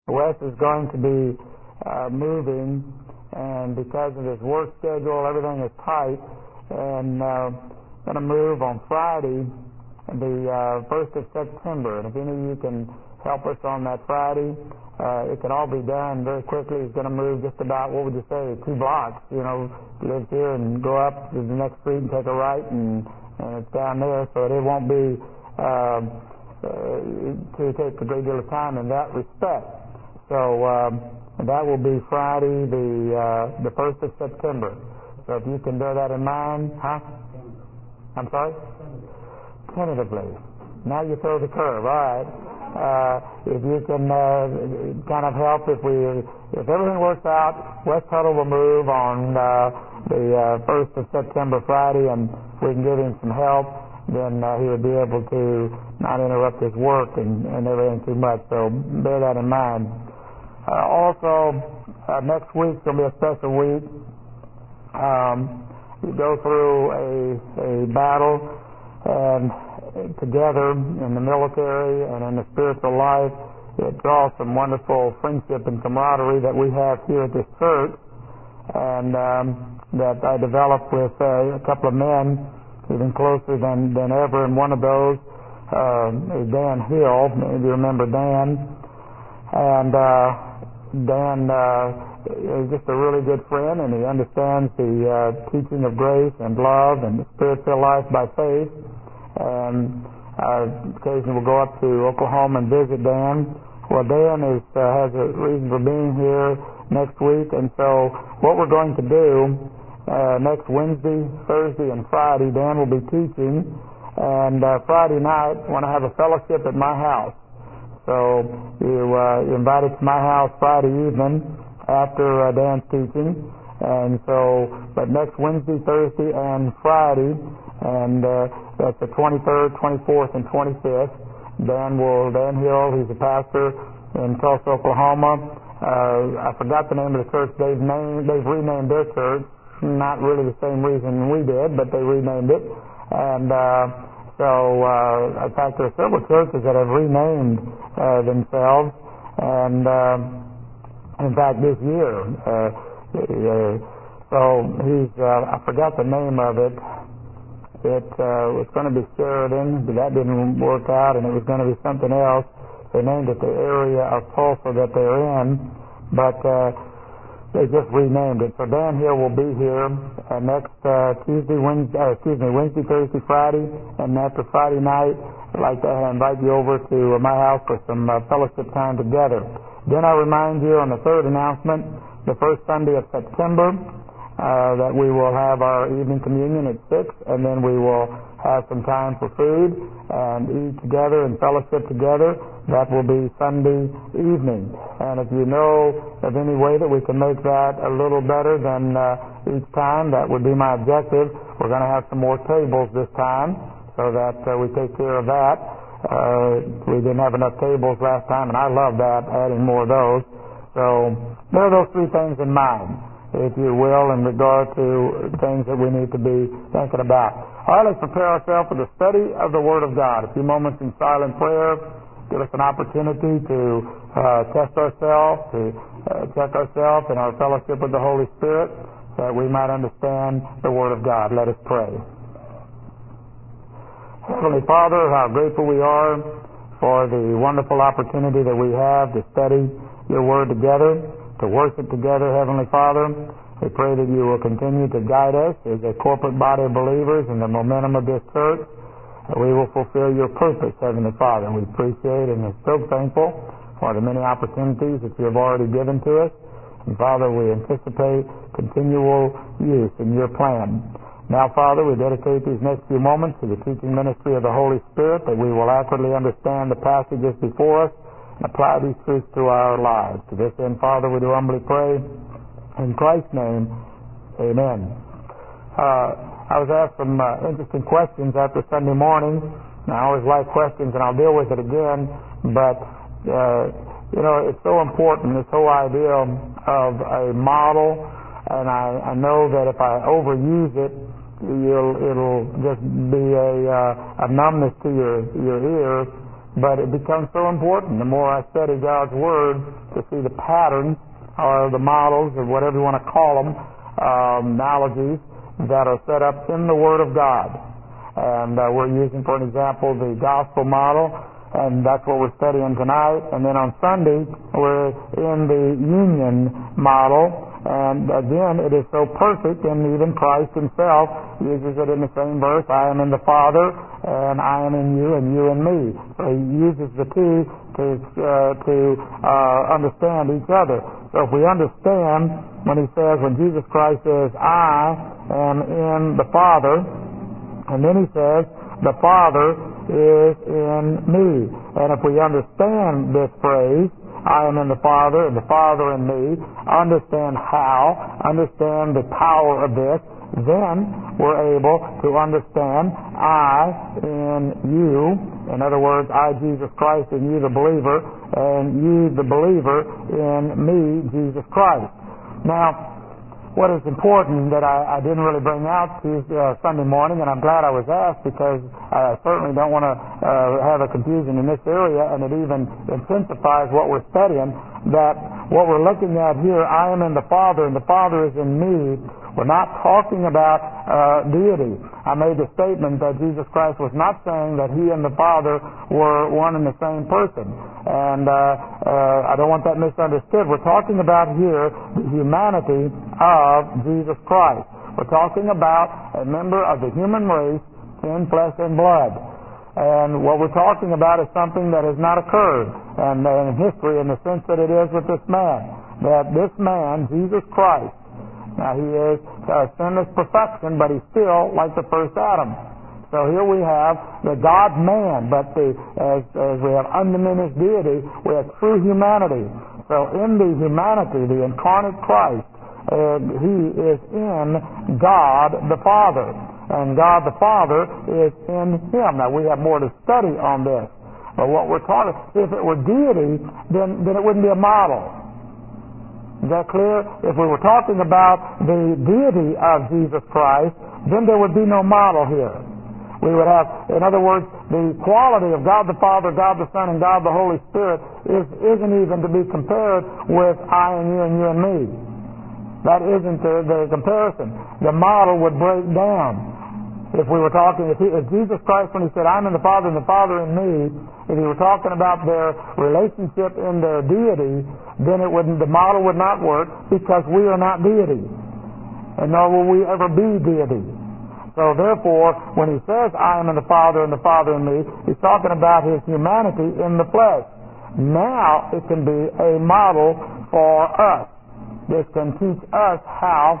Wes is going to be moving, and because of his work schedule, everything is tight, and going to move on Friday, the 1st of September. And if any of you can help us on that Friday, it can all be done very quickly. He's going to move just about, what would you say, 2 blocks. Lives here and go up to the next street and take a right, and it's down there, so it won't be to take a great deal of time in that respect. So that will be Friday, the 1st of September. So if you can bear that in mind, I'm sorry? Tentatively. Now you throw the curve. All right. If you can kind of help, if everything works out, Wes Tuttle will move on the 1st of September, Friday, and we can give him some help. Then he would be able to not interrupt his work and everything too much. So bear that in mind. Also, next week's going to be a special week. We go through a battle, and together in the military and in the spiritual life, it draws some wonderful friendship and camaraderie that we have here at this church, and that I developed with a couple of men even closer than ever. And one of those is Dan Hill. Maybe you remember Dan. And Dan is just a really good friend, and he understands the teaching of grace and love and the spirit-filled life by faith. And occasionally we'll go up to Oklahoma and visit Dan. Well, Dan has a reason for being here next week, and so what we're going to do next Wednesday, Thursday, and Friday, Dan will be teaching, and Friday night I want to have a fellowship at my house. So you're invited to my house Friday evening after Dan's teaching, and so, but next Wednesday, Thursday, and Friday, and that's the 23rd, 24th, and 25th. Dan Hill, he's a pastor in Tulsa, Oklahoma. I forgot the name of the church they've renamed their church. Not really the same reason we did, but they renamed it. And so, in fact, there are several churches that have renamed themselves. And in fact, this year, so I forgot the name of it. It was going to be Sheridan, but that didn't work out, and it was going to be something else. They named it the area of Tulsa that they're in, but they just renamed it. So Dan Hill will be here next Wednesday, Thursday, Friday, and after Friday night, I'd like to invite you over to my house for some fellowship time together. Then I remind you on the third announcement, the first Sunday of September, that we will have our evening communion at 6, and then we will have some time for food and eat together and fellowship together. That will be Sunday evening. And if you know of any way that we can make that a little better than each time, that would be my objective. We're going to have some more tables this time so that we take care of that. We didn't have enough tables last time, and I love that, adding more of those. So bear those 3 things in mind, if you will, in regard to things that we need to be thinking about. All right, let's prepare ourselves for the study of the Word of God. A few moments in silent prayer give us an opportunity to test ourselves, to check ourselves in our fellowship with the Holy Spirit, so that we might understand the Word of God. Let us pray. Heavenly Father, how grateful we are for the wonderful opportunity that we have to study your Word together, to worship together, Heavenly Father. We pray that you will continue to guide us as a corporate body of believers in the momentum of this church, that we will fulfill your purpose, Heavenly Father. We appreciate and are so thankful for the many opportunities that you have already given to us. And Father, we anticipate continual use in your plan. Now, Father, we dedicate these next few moments to the teaching ministry of the Holy Spirit, that we will accurately understand the passages before us and apply these truths to our lives. To this end, Father, we do humbly pray. In Christ's name, amen. I was asked some interesting questions after Sunday morning. And I always like questions, and I'll deal with it again. But, it's so important, this whole idea of a model. And I know that if I overuse it, it'll just be a numbness to your ear. but it becomes so important the more I study God's Word to see the patterns or the models or whatever you want to call them, analogies that are set up in the Word of God. And we're using, for an example, the gospel model, and that's what we're studying tonight. And then on Sunday, we're in the union model. And again, it is so perfect, and even Christ himself uses it in the same verse, I am in the Father, and I am in you, and you in me. So he uses the two to understand each other. So if we understand when Jesus Christ says, I am in the Father, and then he says, the Father is in me. And if we understand this phrase, I am in the Father, and the Father in me, understand the power of this, then we're able to understand I in you. In other words, I, Jesus Christ, in you, the believer, and you, the believer, in me, Jesus Christ. Now, what is important that I didn't really bring out to Sunday morning, and I'm glad I was asked, because I certainly don't want to have a confusion in this area, and it even intensifies what we're studying, that what we're looking at here, I am in the Father, and the Father is in me. We're not talking about deity. I made the statement that Jesus Christ was not saying that he and the Father were one and the same person. And I don't want that misunderstood. We're talking about here the humanity of Jesus Christ. We're talking about a member of the human race in flesh and blood. And what we're talking about is something that has not occurred in history in the sense that it is with this man. That this man, Jesus Christ, now he is sinless perfection, but he's still like the first Adam. So here we have the God-man, but as we have undiminished deity, we have true humanity. So in the humanity, the incarnate Christ, he is in God the Father, and God the Father is in him. Now we have more to study on this, but what we're talking, if it were deity, then it wouldn't be a model. Is that clear? If we were talking about the deity of Jesus Christ, then there would be no model here. We would have, in other words, the quality of God the Father, God the Son, and God the Holy Spirit isn't even to be compared with I and you and me. That isn't the comparison. The model would break down. If we were talking, if Jesus Christ, when he said, I'm in the Father and the Father in me, if he were talking about their relationship in their deity, then the model would not work, because we are not deity. And nor will we ever be deity. So therefore, when he says, I am in the Father and the Father in me, he's talking about his humanity in the flesh. Now it can be a model for us. This can teach us how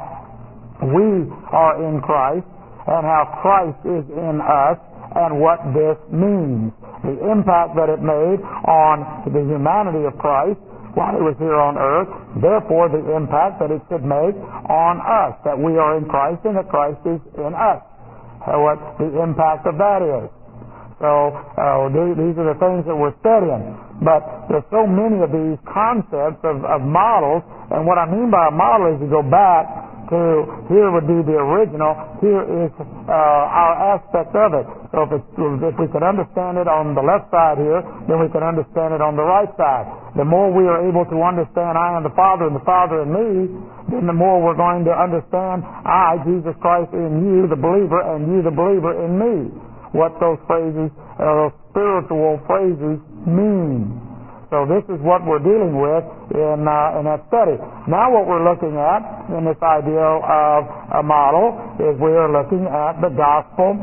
we are in Christ, and how Christ is in us, and what this means. The impact that it made on the humanity of Christ while he was here on earth, therefore the impact that it should make on us, that we are in Christ and that Christ is in us. What the impact of that is. So these are the things that we're studying. But there's so many of these concepts of models, and what I mean by a model is you go back to, here would be the original, here is our aspect of it. So if we can understand it on the left side here, then we can understand it on the right side. The more we are able to understand I am the Father and the Father in me, then the more we're going to understand I, Jesus Christ, in you, the believer, and you, the believer, in me. What those phrases, those spiritual phrases mean. So this is what we're dealing with in that study. Now what we're looking at in this idea of a model is we are looking at the gospel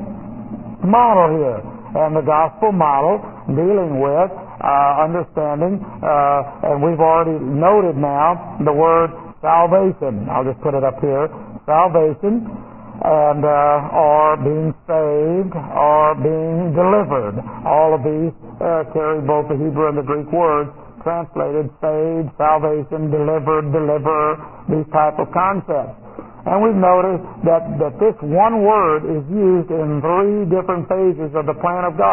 model here. And the gospel model dealing with understanding, and we've already noted now the word salvation. I'll just put it up here. Salvation, and or being saved, or being delivered. All of these carry both the Hebrew and the Greek words translated: saved, salvation, delivered, deliverer, these type of concepts. And we've noticed that this one word is used in 3 different phases of the plan of God.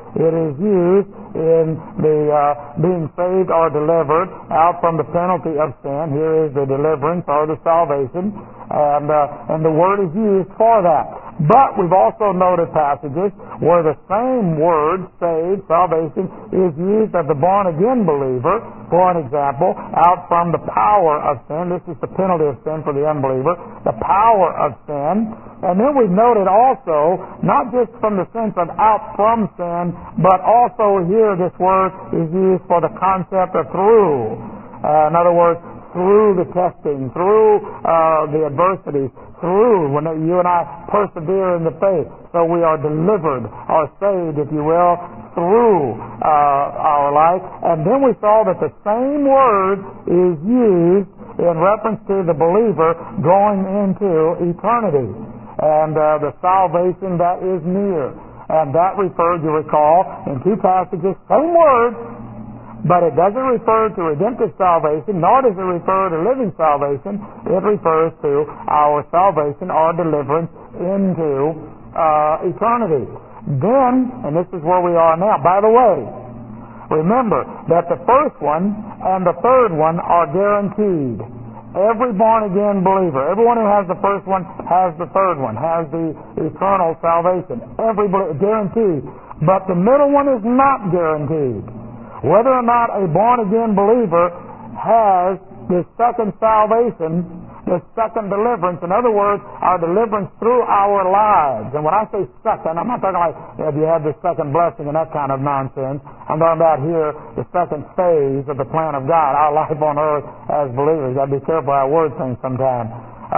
It is used in the being saved or delivered out from the penalty of sin. Here is the deliverance or the salvation, and the word is used for that. But we've also noted passages where the same word, saved, salvation, is used of the born-again believer. For an example, out from the power of sin. This is the penalty of sin for the unbeliever. The power of sin. And then we've noted also, not just from the sense of out from sin, but also here this word is used for the concept of through. In other words, through the testing, through the adversities, through when you and I persevere in the faith. So we are delivered or saved, if you will, through our life. And then we saw that the same word is used in reference to the believer going into eternity. And the salvation that is near. And that refers, you recall, in two passages, same word, but it doesn't refer to redemptive salvation, nor does it refer to living salvation. It refers to our salvation or deliverance into eternity. Then, and this is where we are now, by the way, remember that the first one and the third one are guaranteed. Every born-again believer, everyone who has the first one has the third one, has the eternal salvation. Guaranteed. But the middle one is not guaranteed. Whether or not a born-again believer has the second salvation, the second deliverance, in other words, our deliverance through our lives. And when I say second, I'm not talking like if you have the second blessing and that kind of nonsense. I'm talking about here the second phase of the plan of God, our life on earth as believers. Got to be careful how I word things sometimes.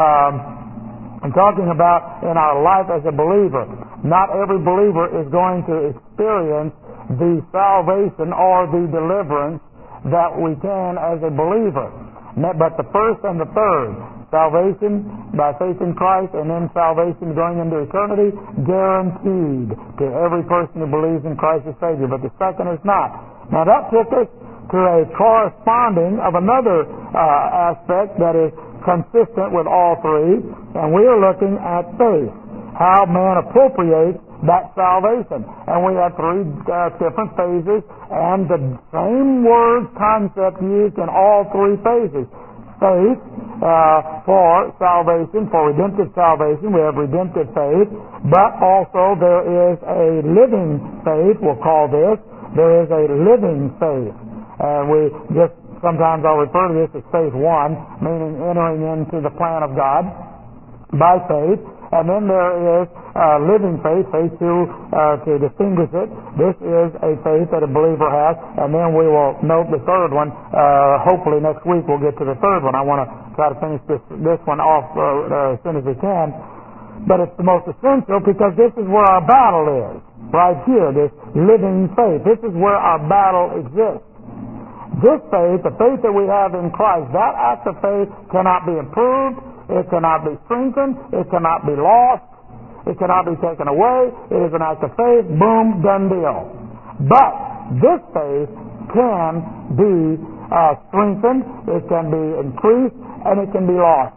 I'm talking about in our life as a believer. Not every believer is going to experience the salvation or the deliverance that we can as a believer. But the first and the third, salvation by faith in Christ and then salvation going into eternity, guaranteed to every person who believes in Christ as Savior. But the second is not. Now that took us to a corresponding of another aspect that is consistent with all three, and we are looking at faith. How man appropriates that salvation. And we have three different phases, and the same word concept used in all three phases. Faith for salvation, for redemptive salvation, we have redemptive faith, but also there is a living faith, we'll call this. There is a living faith. And we just, sometimes I'll refer to this as faith one, meaning entering into the plan of God by faith. And then there is living faith, faith to distinguish it. This is a faith that a believer has. And then we will note the third one. Hopefully next week we'll get to the third one. I want to try to finish this one off as soon as we can. But it's the most essential because this is where our battle is. Right here, this living faith. This is where our battle exists. This faith, the faith that we have in Christ, that act of faith cannot be improved. It cannot be strengthened. It cannot be lost. It cannot be taken away. It is an act of faith. Boom, done deal. But this faith can be strengthened. It can be increased, and it can be lost.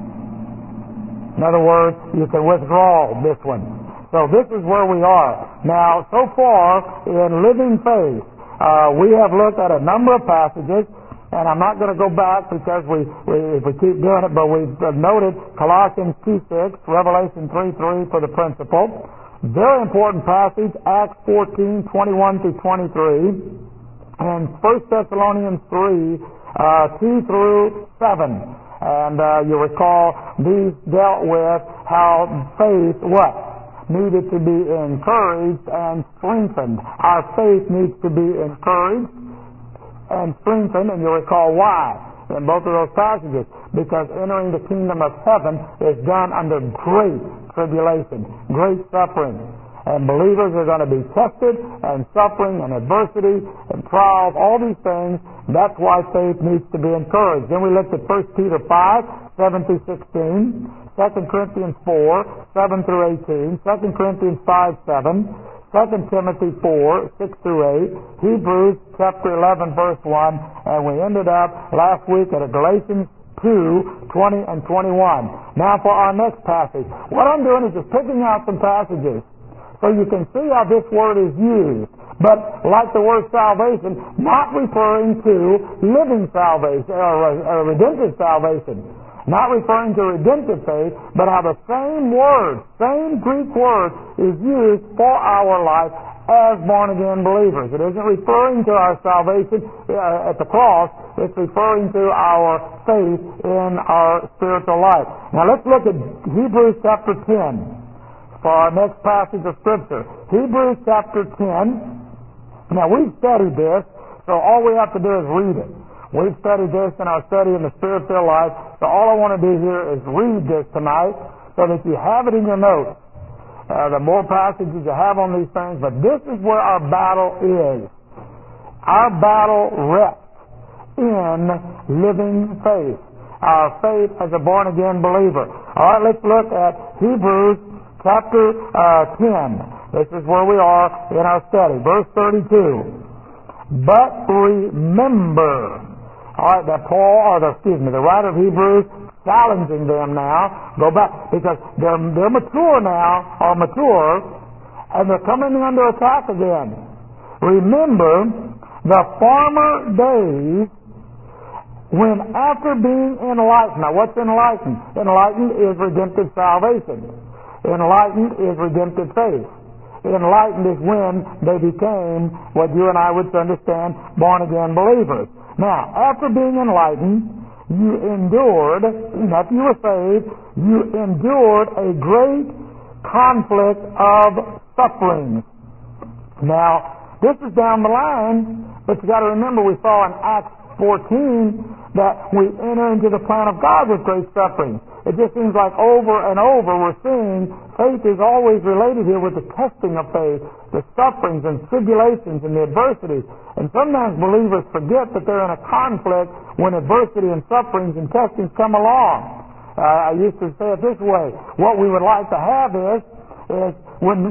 In other words, you can withdraw this one. So this is where we are. Now, so far in living faith, we have looked at a number of passages. And I'm not going to go back because we keep doing it, but we've noted Colossians 2:6, Revelation 3:3 for the principle. Very important passage, Acts 14:21 through 23, and 1 Thessalonians 3:2 through 7. And you recall these dealt with how faith, needed to be encouraged and strengthened. Our faith needs to be encouraged and strengthened, and you'll recall why in both of those passages. Because entering the kingdom of heaven is done under great tribulation, great suffering. And believers are going to be tested and suffering and adversity and trials, all these things. That's why faith needs to be encouraged. Then we looked at 1 Peter 5:7 through 16, 2 Corinthians 4:7 through 18, 2 Corinthians 5:7, 2 Timothy 4:6 through 8, Hebrews chapter 11 verse 1, and we ended up last week at Galatians 2:20 and 21. Now for our next passage. What I'm doing is just picking out some passages. So you can see how this word is used. But like the word salvation, not referring to living salvation or redemptive salvation. Not referring to redemptive faith, but how the same word, same Greek word is used for our life as born-again believers. It isn't referring to our salvation at the cross. It's referring to our faith in our spiritual life. Now let's look at Hebrews chapter 10 for our next passage of Scripture. Hebrews chapter 10. Now we've studied this, so all we have to do is read it. We've studied this in our study in the spiritual life, so all I want to do here is read this tonight so that you have it in your notes. The more passages you have on these things, but this is where our battle is. Our battle rests in living faith. Our faith as a born-again believer. All right, let's look at Hebrews chapter 10. This is where we are in our study. Verse 32. But remember. All right, the writer of Hebrews challenging them now. Go back, because they're mature now, and they're coming under attack again. Remember the former days when after being enlightened. Now what's enlightened? Enlightened is redemptive salvation. Enlightened is redemptive faith. Enlightened is when they became what you and I would understand born-again believers. Now, after being enlightened, you endured, after you were saved, you endured a great conflict of sufferings. Now, this is down the line, but you got to remember we saw in Acts 14 that we enter into the plan of God with great suffering. It just seems like over and over we're seeing faith is always related here with the testing of faith, the sufferings and tribulations and the adversities. And sometimes believers forget that they're in a conflict when adversity and sufferings and testings come along. I used to say it this way: what we would like to have is when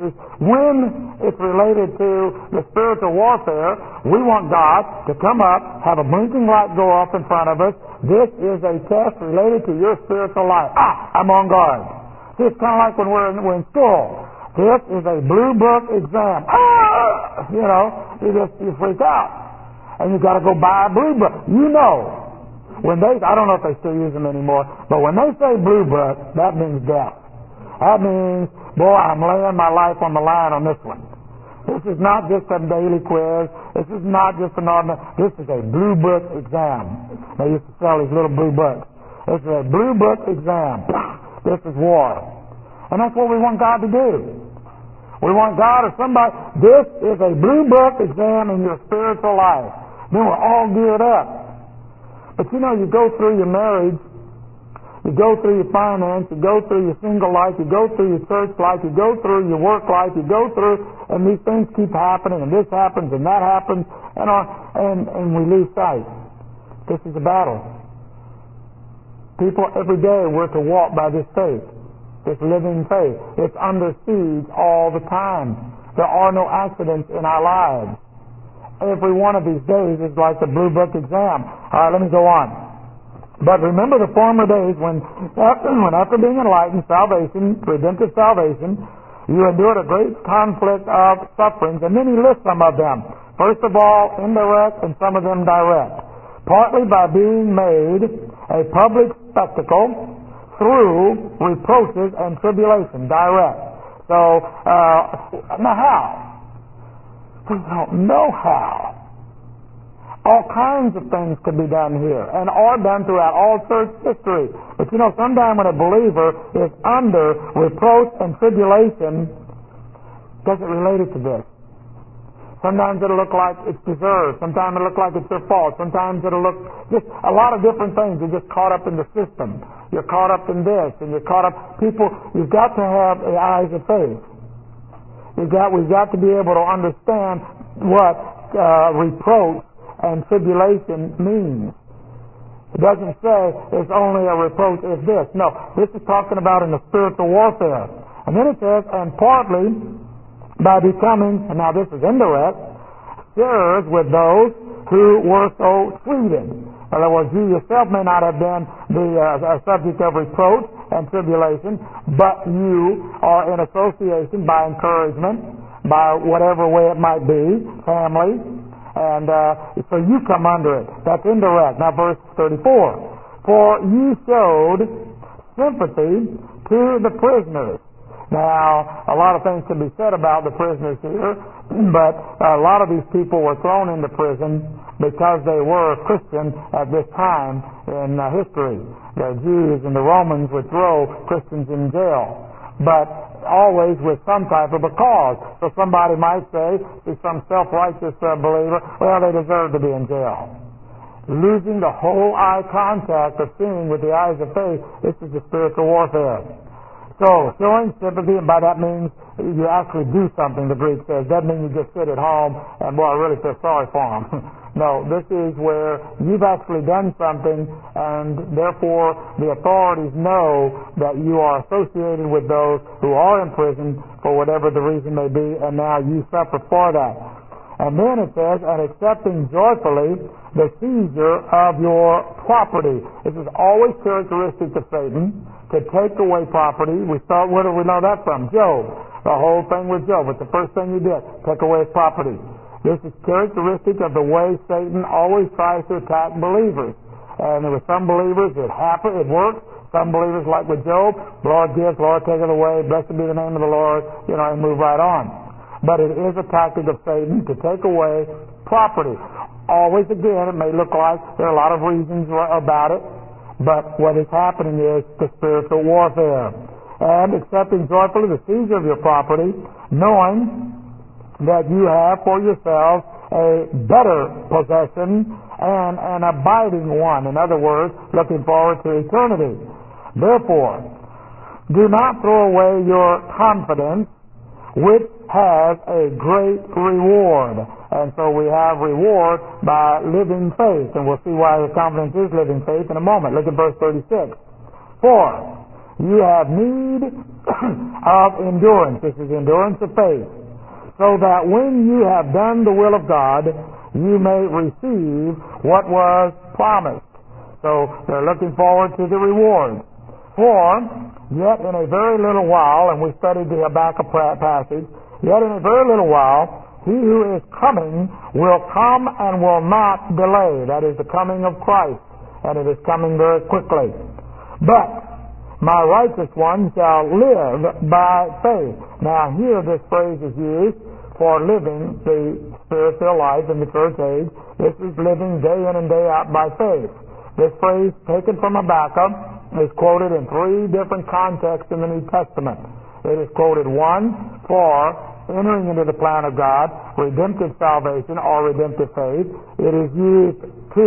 it's related to the spiritual warfare, we want God to come up, have a blinking light go off in front of us. This is a test related to your spiritual life. I'm on guard. See, it's kind of like when we're in school. This is a blue book exam. You freak out. And you got to go buy a blue book. When I don't know if they still use them anymore, but when they say blue book, that means death. That means, boy, I'm laying my life on the line on this one. This is not just a daily quiz. This is not just an ordinary. This is a blue book exam. They used to sell these little blue books. This is a blue book exam. This is war. And that's what we want God to do. We want God or somebody. This is a blue book exam in your spiritual life. Then we're all geared up. But you go through your marriage, you go through your finance, you go through your single life, you go through your church life, you go through your work life, you go through, and these things keep happening, and this happens, and that happens, and we lose sight. This is a battle. People every day we're to walk by this faith, this living faith. It's under siege all the time. There are no accidents in our lives. Every one of these days is like the blue book exam. All right, let me go on. But remember the former days when after being enlightened, salvation, redemptive salvation, you endured a great conflict of sufferings. And then he lists some of them. First of all, indirect, and some of them direct. Partly by being made a public spectacle through reproaches and tribulation, direct. So, now how? We don't know how. All kinds of things could be done here and are done throughout all church history. But sometimes when a believer is under reproach and tribulation, does it relate to this? Sometimes it'll look like it's deserved. Sometimes it'll look like it's your fault. Sometimes it'll look just a lot of different things. You're just caught up in the system. You're caught up in this, and you're caught up. You've got to have the eyes of faith. We've got to be able to understand what reproach and tribulation means. It doesn't say it's only a reproach is this. No, this is talking about in the spiritual warfare. And then it says, and partly by becoming, and now this is indirect, sharers with those who were so treated. In other words, you yourself may not have been the subject of reproach and tribulation, but you are in association by encouragement, by whatever way it might be, family, and so you come under it. That's indirect. Now verse 34. For you showed sympathy to the prisoners. Now, a lot of things can be said about the prisoners here, but a lot of these people were thrown into prison because they were Christian at this time in history. The Jews and the Romans would throw Christians in jail, but always with some type of a cause. So somebody might say, to some self-righteous believer, well, they deserve to be in jail. Losing the whole eye contact of seeing with the eyes of faith, this is the spiritual warfare. So, showing sympathy, and by that means you actually do something, the Greek says. Doesn't mean you just sit at home and, boy, I really feel sorry for them. No, this is where you've actually done something, and therefore the authorities know that you are associated with those who are in prison for whatever the reason may be, and now you suffer for that. And then it says, and accepting joyfully the seizure of your property. This is always characteristic of Satan, to take away property. Where do we know that from? Job. The whole thing with Job. It's the first thing he did, take away his property. This is characteristic of the way Satan always tries to attack believers. And with some believers, it works. Some believers, like with Job, Lord gives, Lord taketh away, blessed be the name of the Lord, and move right on. But it is a tactic of Satan to take away property. Always, again, it may look like there are a lot of reasons about it, but what is happening is the spiritual warfare. And accepting joyfully the seizure of your property, knowing that you have for yourselves a better possession and an abiding one. In other words, looking forward to eternity. Therefore, do not throw away your confidence, which has a great reward. And so we have reward by living faith. And we'll see why the confidence is living faith in a moment. Look at verse 36. For you have need of endurance. This is endurance of faith. So that when you have done the will of God, you may receive what was promised. So they're looking forward to the reward. For yet in a very little while, and we studied the Habakkuk passage, yet in a very little while, he who is coming will come and will not delay. That is the coming of Christ, and it is coming very quickly. But my righteous one shall live by faith. Now here this phrase is used for living the spiritual life in the church age. This is living day in and day out by faith. This phrase, taken from Habakkuk, is quoted in 3 different contexts in the New Testament. It is quoted, 1, for entering into the plan of God, redemptive salvation or redemptive faith. It is used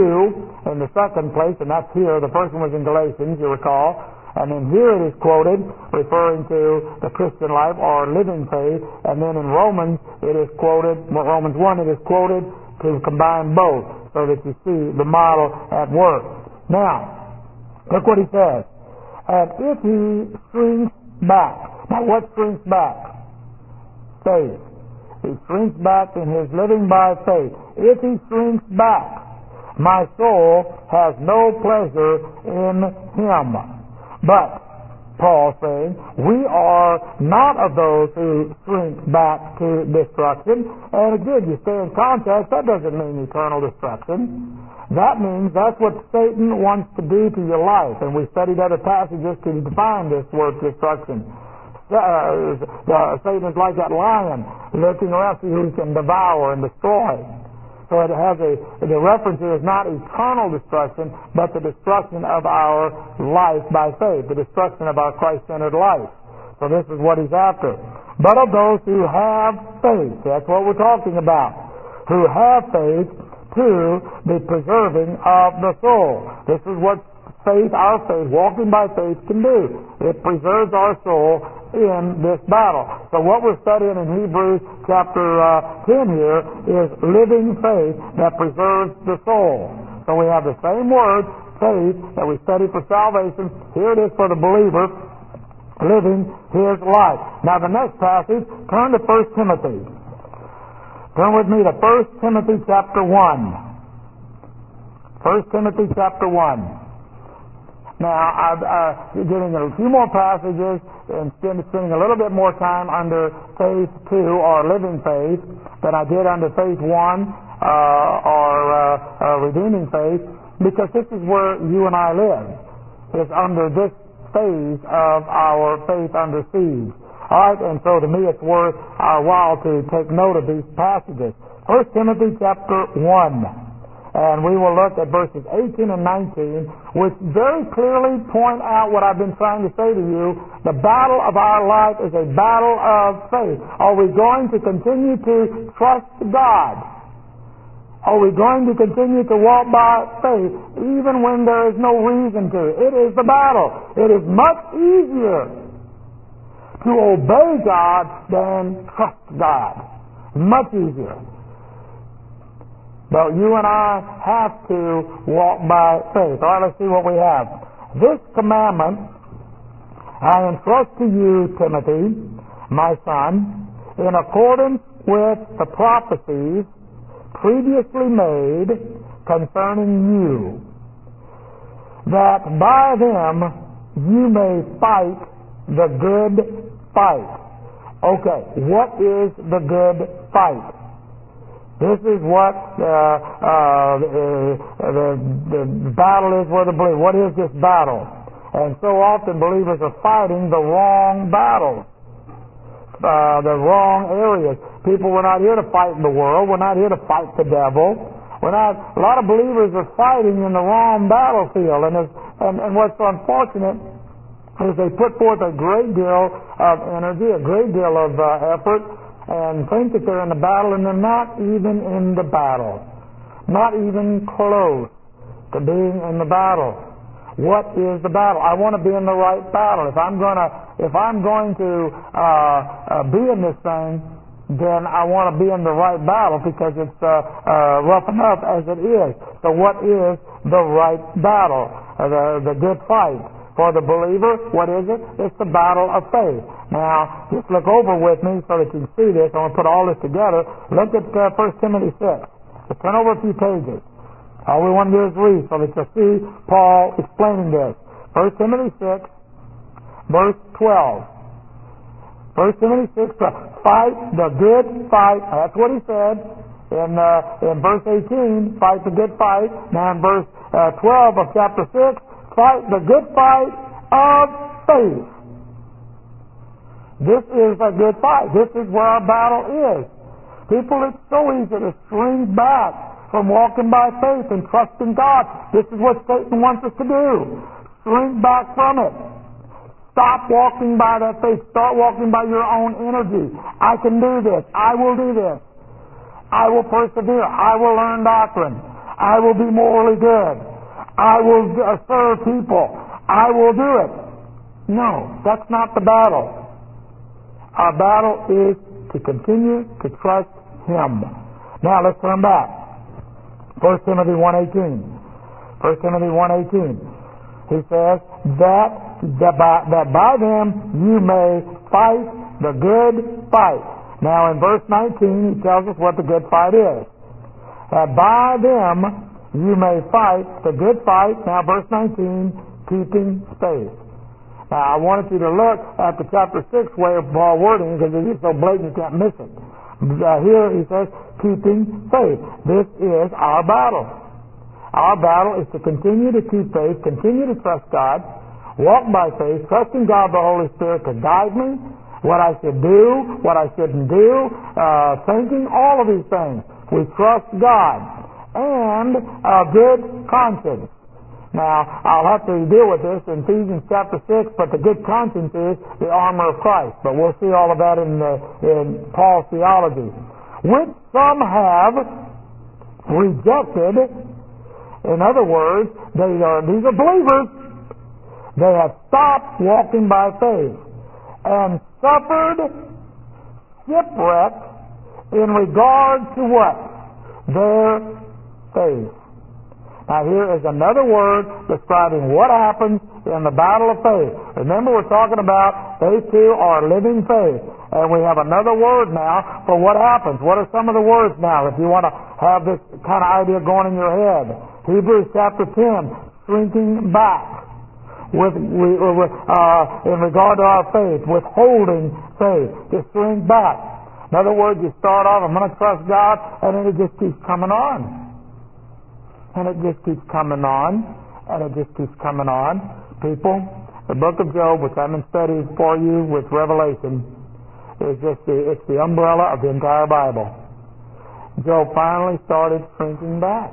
2 in the second place, and that's here. The first one was in Galatians, you recall. And then here it is quoted, referring to the Christian life or living faith. And then in Romans, it is quoted, Romans 1, it is quoted to combine both, so that you see the model at work. Now, look what he says. And if he shrinks back. Now, what shrinks back? Faith. He shrinks back in his living by faith. If he shrinks back, my soul has no pleasure in him. But, Paul saying, we are not of those who shrink back to destruction. And again, you stay in context, that doesn't mean eternal destruction. That means that's what Satan wants to do to your life. And we studied other passages to define this word destruction. Satan is like that lion looking around to see who he can devour and destroy. So it has the reference here is not eternal destruction, but the destruction of our life by faith, the destruction of our Christ-centered life. So this is what he's after. But of those who have faith, that's what we're talking about, who have faith to the preserving of the soul. This is what faith, our faith, walking by faith can do. It preserves our soul in this battle. So what we're studying in Hebrews chapter 10 here is living faith that preserves the soul. So we have the same word, faith, that we studied for salvation. Here it is for the believer, living his life. Now the next passage, turn to 1 Timothy. Turn with me to 1 Timothy chapter 1. 1 Timothy chapter 1. Now, I'm getting a few more passages and spending a little bit more time under faith 2 or living faith than I did under faith 1 or redeeming faith, because this is where you and I live, is under this phase of our faith under siege. All right, and so to me it's worth our while to take note of these passages. 1 Timothy chapter 1. And we will look at verses 18 and 19, which very clearly point out what I've been trying to say to you. The battle of our life is a battle of faith. Are we going to continue to trust God? Are we going to continue to walk by faith even when there is no reason to? It is the battle. It is much easier to obey God than trust God. Much easier. But you and I have to walk by faith. All right, let's see what we have. This commandment I entrust to you, Timothy, my son, in accordance with the prophecies previously made concerning you, that by them you may fight the good fight. Okay, what is the good fight? This is what the battle is for the believer. What is this battle? And so often believers are fighting the wrong battles, the wrong areas. We're not here to fight the world. We're not here to fight the devil. A lot of believers are fighting in the wrong battlefield. And what's unfortunate is they put forth a great deal of energy, a great deal of effort, and think that they're in the battle, and they're not even in the battle. Not even close to being in the battle. What is the battle? I want to be in the right battle. If I'm going to be in this thing, then I want to be in the right battle, because it's rough enough as it is. So what is the right battle? The good fight. For the believer, what is it? It's the battle of faith. Now, just look over with me so that you can see this. I'm going to put all this together. Look at 1 Timothy 6. Just turn over a few pages. All we want to do is read so that you'll see Paul explaining this. 1 Timothy 6, verse 12. 1 Timothy 6, fight the good fight. That's what he said. In verse 18, fight the good fight. Now in verse 12 of chapter 6, fight the good fight of faith. This is a good fight. This is where our battle is. People, it's so easy to shrink back from walking by faith and trusting God. This is what Satan wants us to do. Shrink back from it. Stop walking by that faith. Start walking by your own energy. I can do this. I will do this. I will persevere. I will learn doctrine. I will be morally good. I will serve people. I will do it. No, that's not the battle. Our battle is to continue to trust Him. Now let's turn back. 1 Timothy 1:18. 1 Timothy 1:18. He says that by them you may fight the good fight. Now in verse 19 he tells us what the good fight is. That by them you may fight the good fight. Now verse 19, keeping faith. Now I wanted you to look at the chapter 6 way of Paul wording, because it is so blatant you can't miss it. Here he says, keeping faith. This is our battle. Our battle is to continue to keep faith, continue to trust God, walk by faith, trusting God the Holy Spirit to guide me, what I should do, what I shouldn't do, thinking, all of these things. We trust God. And a good conscience. Now, I'll have to deal with this in Ephesians chapter 6, but the good conscience is the armor of Christ. But we'll see all of that in Paul's theology. Which some have rejected. In other words, these are believers. They have stopped walking by faith and suffered shipwreck in regard to what? Their faith. Now here is another word describing what happens in the battle of faith. Remember, we're talking about they too are living faith. And we have another word now for what happens. What are some of the words now if you want to have this kind of idea going in your head? Hebrews chapter 10, shrinking back in regard to our faith, withholding faith, to shrink back. In other words, you start off, I'm going to trust God, and then it just keeps coming on. And it just keeps coming on, and it just keeps coming on. People, the book of Job, which I've been studying for you with Revelation, is just it's the umbrella of the entire Bible. Job finally started shrinking back.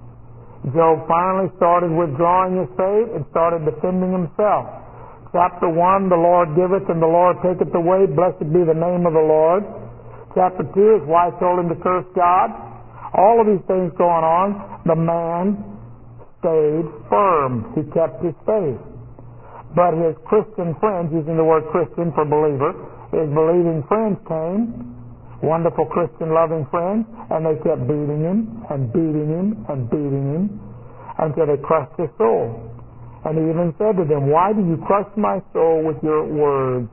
Job finally started withdrawing his faith and started defending himself. Chapter 1, the Lord giveth and the Lord taketh away. Blessed be the name of the Lord. Chapter 2, his wife told him to curse God. All of these things going on. The man stayed firm. He kept his faith. But his Christian friends, using the word Christian for believer, his believing friends came, wonderful Christian loving friends, and they kept beating him and beating him and beating him until they crushed his soul. And he even said to them, why do you crush my soul with your words?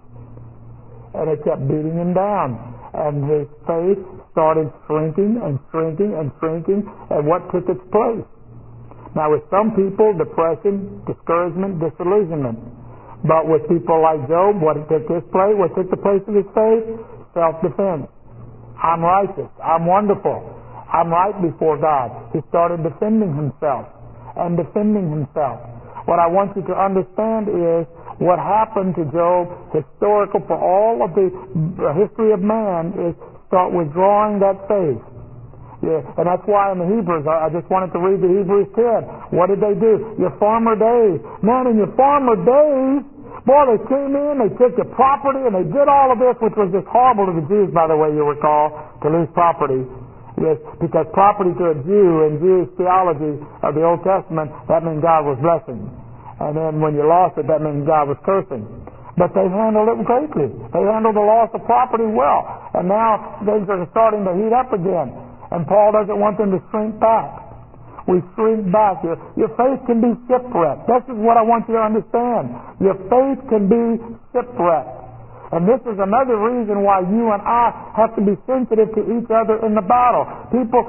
And they kept beating him down. And his faith started shrinking and shrinking and shrinking. And what took its place? Now with some people, depression, discouragement, disillusionment. But with people like Job, what took his place? What took the place of his faith? Self-defense. I'm righteous. I'm wonderful. I'm right before God. He started defending himself and defending himself. What I want you to understand is what happened to Job, historical for all of the history of man, is start withdrawing that faith. Yeah, and that's why in the Hebrews, I just wanted to read the Hebrews 10. What did they do? Your former days. Man, in your former days, boy, they came in, they took your property, and they did all of this, which was just horrible to the Jews, by the way, you recall, to lose property. Yes, because property to a Jew in Jewish theology of the Old Testament, that meant God was blessing. And then when you lost it, that meant God was cursing. But they handled it greatly. They handled the loss of property well. And now things are starting to heat up again. And Paul doesn't want them to shrink back. We shrink back. Your faith can be shipwrecked. This is what I want you to understand. Your faith can be shipwrecked. And this is another reason why you and I have to be sensitive to each other in the battle. People,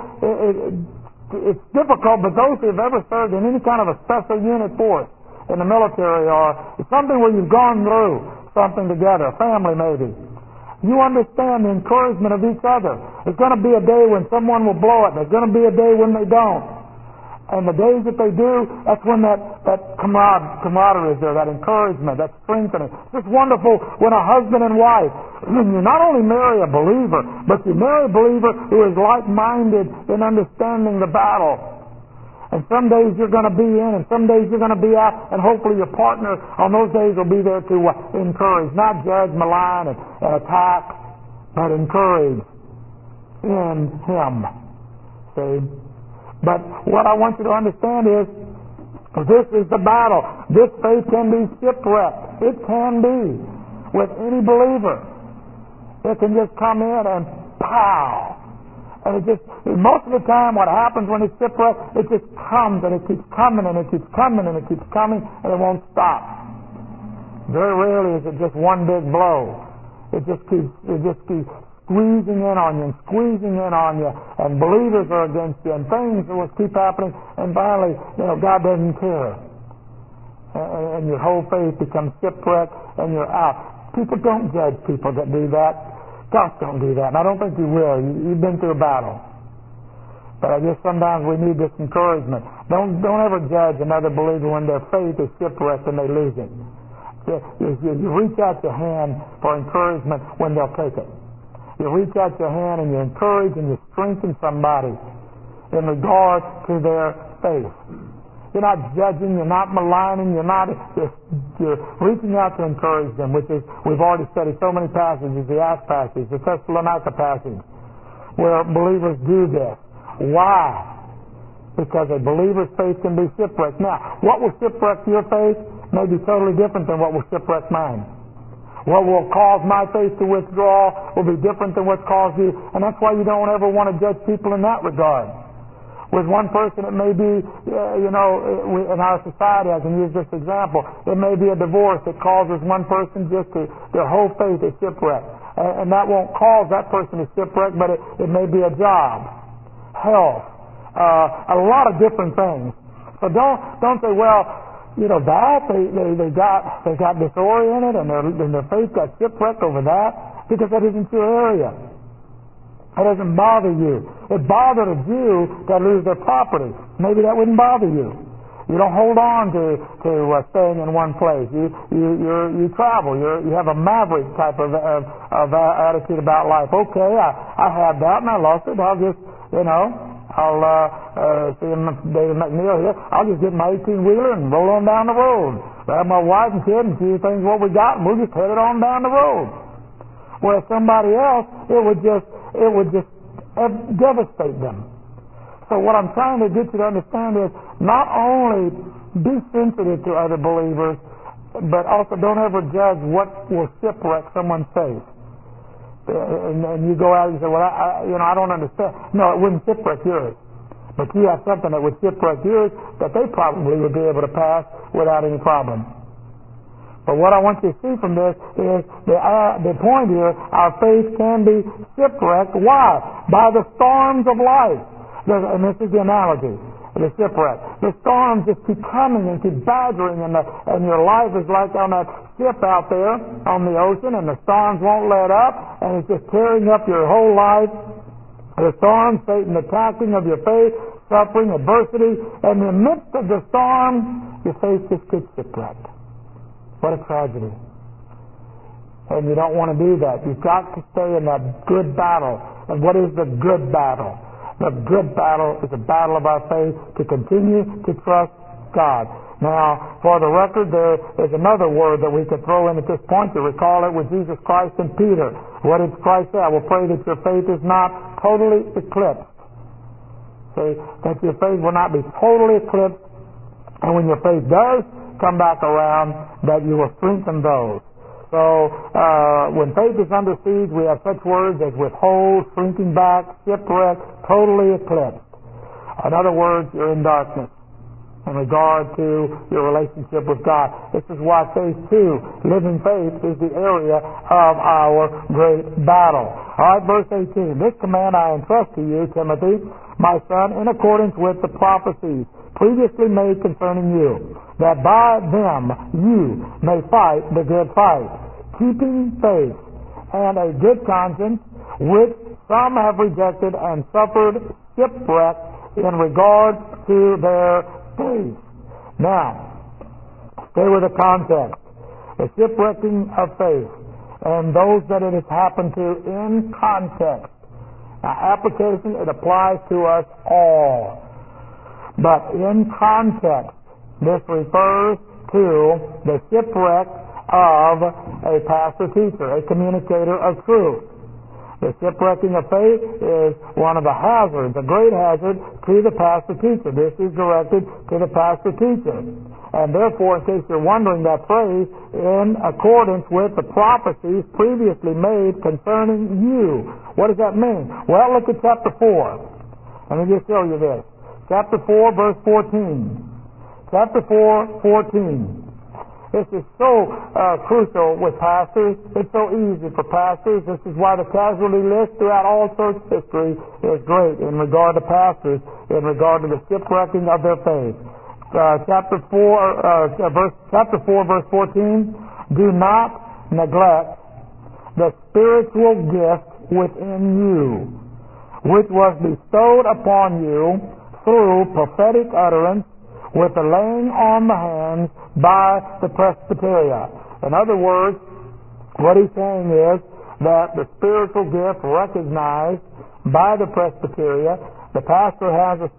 it's difficult, but those who have ever served in any kind of a special unit force in the military, or it's something where you've gone through something together, a family maybe, you understand the encouragement of each other. There's going to be a day when someone will blow it. There's going to be a day when they don't. And the days that they do, that's when that camaraderie is there, that encouragement, that strengthening. It's wonderful when a husband and wife, you not only marry a believer, but you marry a believer who is like-minded in understanding the battle. And some days you're going to be in, and some days you're going to be out, and hopefully your partner on those days will be there to encourage, not judge, malign, and attack, but encourage in Him. See? But what I want you to understand is, this is the battle. This faith can be shipwrecked. It can be with any believer. It can just come in and pow. And it just, most of the time what happens when it's shipwrecked, it just comes and it keeps coming and it keeps coming and it keeps coming and it won't stop. Very rarely is it just one big blow. It just keeps squeezing in on you and squeezing in on you, and believers are against you, and things will keep happening, and finally, God doesn't care. And your whole faith becomes shipwrecked and you're out. People don't judge people that do that. Gosh, don't do that. And I don't think you will. You've been through a battle. But I guess sometimes we need this encouragement. Don't ever judge another believer when their faith is shipwrecked and they lose it. You reach out your hand for encouragement when they'll take it. You reach out your hand and you encourage and you strengthen somebody in regard to their faith. You're not judging, you're not maligning, you're reaching out to encourage them, which is, we've already studied so many passages, the Acts passage, the Thessalonica passage, where believers do this. Why? Because a believer's faith can be shipwrecked. Now, what will shipwreck your faith may be totally different than what will shipwreck mine. What will cause my faith to withdraw will be different than what's caused you, and that's why you don't ever want to judge people in that regard. With one person, it may be, in our society, I can use this example, it may be a divorce that causes one person just to, their whole faith is shipwrecked. And that won't cause that person to shipwreck, but it may be a job, health, a lot of different things. So don't say, well, that they got disoriented and their faith got shipwrecked over that, because that isn't your area. It doesn't bother you. It bothered a Jew to lose their property. Maybe that wouldn't bother you. You don't hold on to staying in one place. You travel. You have a maverick type of attitude about life. Okay, I had that and I lost it. I'll just I'll see David McNeil here. I'll just get my 18-wheeler and roll on down the road. Grab my wife and kid and see things what we got, and we'll just head it on down the road. Whereas somebody else, it would just devastate them. So what I'm trying to get you to understand is not only be sensitive to other believers, but also don't ever judge what will shipwreck someone's faith. And you go out and say, well, I don't understand. No, it wouldn't shipwreck yours. But you have something that would shipwreck yours that they probably would be able to pass without any problem. But what I want you to see from this is the point here, our faith can be shipwrecked. Why? By the storms of life. And this is the analogy, the shipwreck. The storms just keep coming and keep badgering, and your life is like on that ship out there on the ocean, and the storms won't let up, and it's just tearing up your whole life. The storms, Satan attacking of your faith, suffering, adversity, and in the midst of the storm, your faith just gets shipwrecked. What a tragedy. And you don't want to do that. You've got to stay in that good battle. And what is the good battle? The good battle is a battle of our faith to continue to trust God. Now, for the record, there is another word that we could throw in at this point to recall it with Jesus Christ and Peter. What did Christ say? I will pray that your faith is not totally eclipsed. See, that your faith will not be totally eclipsed. And when your faith does come back around, that you will strengthen those. So when faith is under siege, we have such words as withhold, shrinking back, shipwreck, totally eclipsed. In other words, you're in darkness in regard to your relationship with God. This is why faith too, living faith, is the area of our great battle. All right, verse 18. This command I entrust to you, Timothy, my son, in accordance with the prophecies previously made concerning you, that by them you may fight the good fight, keeping faith and a good conscience, which some have rejected and suffered shipwreck in regard to their faith. Now, stay with the context. The shipwrecking of faith and those that it has happened to in context. Now, application, it applies to us all. But in context, this refers to the shipwreck of a pastor-teacher, a communicator of truth. The shipwrecking of faith is one of the hazards, a great hazard to the pastor-teacher. This is directed to the pastor-teacher. And therefore, in case you're wondering that phrase, in accordance with the prophecies previously made concerning you. What does that mean? Well, look at chapter 4. Let me just show you this. Chapter 4, verse 14. Chapter 4, 14. This is so crucial with pastors. It's so easy for pastors. This is why the casualty list throughout all church history is great in regard to pastors, in regard to the shipwrecking of their faith. Chapter 4, verse 14. Do not neglect the spiritual gift within you, which was bestowed upon you through prophetic utterance with the laying on the hands by the presbyteria. In other words, what he's saying is that the spiritual gift recognized by the presbyteria, the pastor has a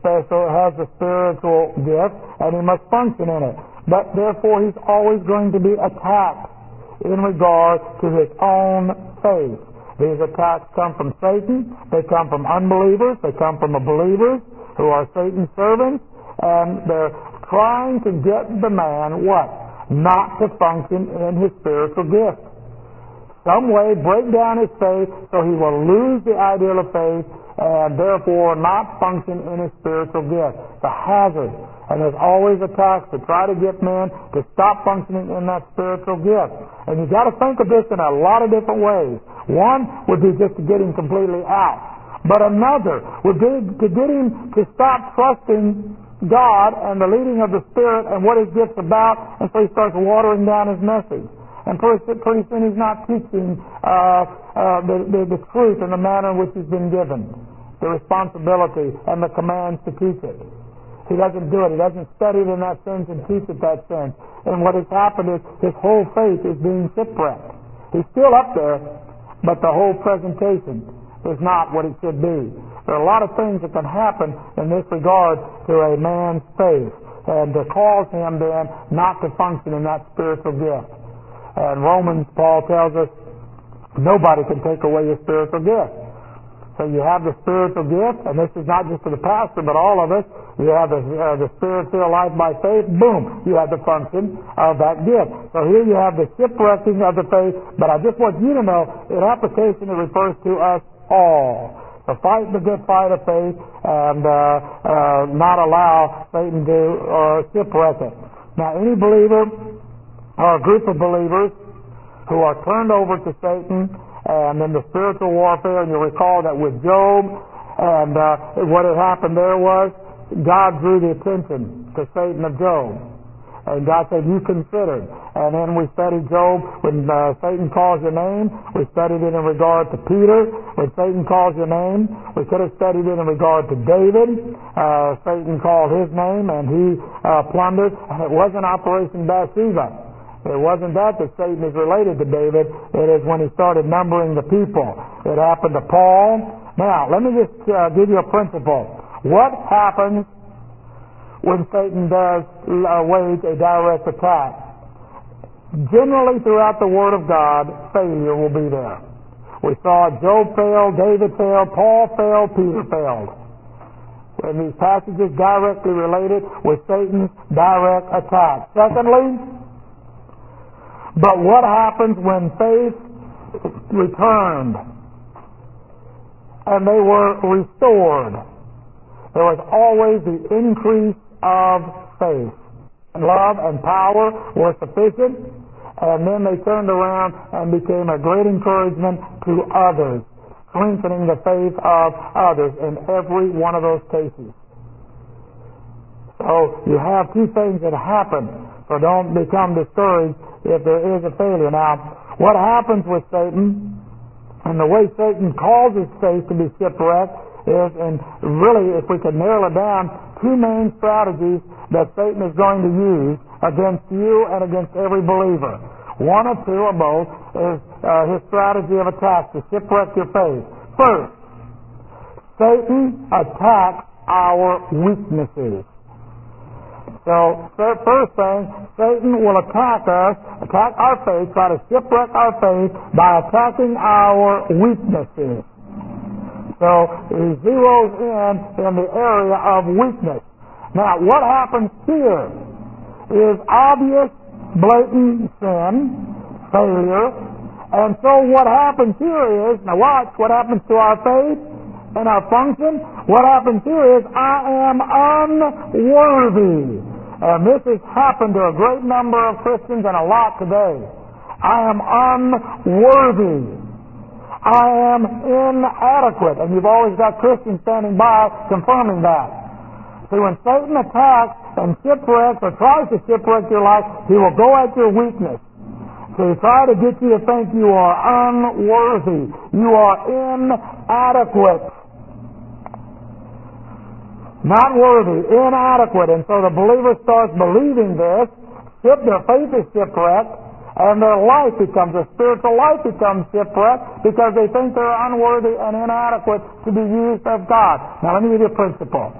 spiritual gift, and he must function in it. But therefore, he's always going to be attacked in regard to his own faith. These attacks come from Satan, they come from unbelievers, they come from believers who are Satan's servants, and they're trying to get the man, what? Not to function in his spiritual gift. Some way break down his faith so he will lose the ideal of faith and therefore not function in his spiritual gift. It's a hazard. And there's always attacks to try to get men to stop functioning in that spiritual gift. And you've got to think of this in a lot of different ways. One would be just to get him completely out. But another would be to get him to stop trusting God and the leading of the Spirit and what his gift's about, and so he starts watering down his message. And pretty soon he's not teaching the truth in the manner in which he's been given, the responsibility and the commands to teach it. He doesn't do it. He doesn't study it in that sense and teach it that sense. And what has happened is his whole faith is being shipwrecked. He's still up there, but the whole presentation is not what it should be. There are a lot of things that can happen in this regard to a man's faith, and to cause him then not to function in that spiritual gift. And Romans, Paul tells us, nobody can take away your spiritual gift. So you have the spiritual gift, and this is not just for the pastor, but all of us. You have the spiritual life by faith. Boom! You have the function of that gift. So here you have the shipwrecking of the faith. But I just want you to know, in application, it refers to us all. So fight the good fight of faith, and not allow Satan to shipwreck it. Now, any believer or a group of believers who are turned over to Satan and in the spiritual warfare, and you recall that with Job, and what had happened there was God drew the attention to Satan of Job. And God said, you considered. And then we studied Job when Satan calls your name. We studied it in regard to Peter when Satan calls your name. We could have studied it in regard to David. Satan called his name and he plundered. And it wasn't Operation Bathsheba. It wasn't that Satan is related to David. It is when he started numbering the people. It happened to Paul. Now, let me just give you a principle. What happens when Satan does wage a direct attack? Generally, throughout the Word of God, failure will be there. We saw Job failed, David failed, Paul failed, Peter failed. And these passages directly related with Satan's direct attack. Secondly, but what happens when faith returned and they were restored? There was always the increase of faith. Love and power were sufficient, and then they turned around and became a great encouragement to others, strengthening the faith of others in every one of those cases. So you have two things that happen, so don't become discouraged if there is a failure. Now, what happens with Satan, and the way Satan causes faith to be shipwrecked, is, and really, if we could narrow it down, two main strategies that Satan is going to use against you and against every believer. One or two or both is his strategy of attack to shipwreck your faith. First, Satan attacks our weaknesses. So, first thing, Satan will attack us, attack our faith, try to shipwreck our faith by attacking our weaknesses. So he zeroes in the area of weakness. Now, what happens here is obvious, blatant sin, failure. And so what happens here is, now watch, what happens to our faith and our function? What happens here is, I am unworthy. And this has happened to a great number of Christians and a lot today. I am unworthy. I am inadequate. And you've always got Christians standing by confirming that. See, when Satan attacks and shipwrecks or tries to shipwreck your life, he will go at your weakness. So he try to get you to think you are unworthy. You are inadequate. Not worthy, inadequate. And so the believer starts believing this. Their faith is shipwrecked. And their life becomes, their spiritual life becomes shipwrecked because they think they're unworthy and inadequate to be used of God. Now let me give you a principle.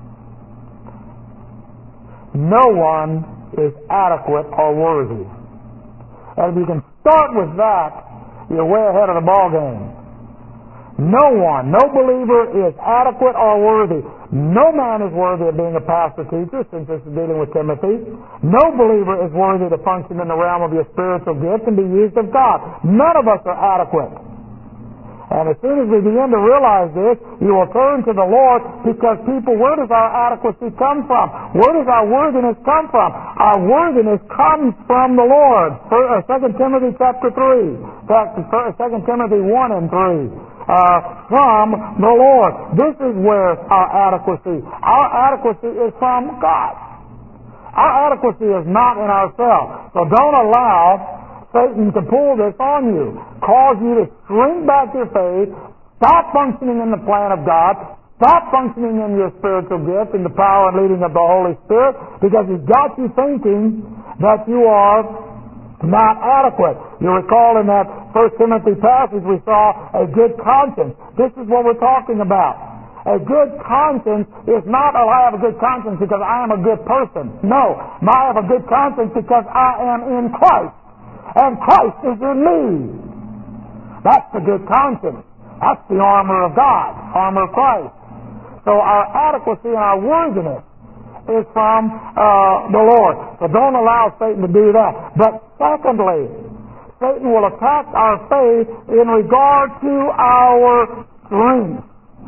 No one is adequate or worthy. And if you can start with that, you're way ahead of the ball game. No one, no believer is adequate or worthy. No man is worthy of being a pastor teacher, since this is dealing with Timothy. No believer is worthy to function in the realm of your spiritual gift and be used of God. None of us are adequate. And as soon as we begin to realize this, you will turn to the Lord, because people, where does our adequacy come from? Where does our worthiness come from? Our worthiness comes from the Lord. 2 Timothy chapter 3. 2 Timothy 1 and 3. From the Lord. This is where our adequacy. Our adequacy is from God. Our adequacy is not in ourselves. So don't allow Satan to pull this on you, cause you to shrink back your faith, stop functioning in the plan of God, stop functioning in your spiritual gift, in the power and leading of the Holy Spirit, because he's got you thinking that you are not adequate. You recall in that 1 Timothy passage we saw a good conscience. This is what we're talking about. A good conscience is not, oh, I have a good conscience because I am a good person. No, I have a good conscience because I am in Christ. And Christ is in me. That's the good conscience. That's the armor of God, armor of Christ. So our adequacy and our worthiness is from the Lord. So don't allow Satan to do that. But secondly, Satan will attack our faith in regard to our strength.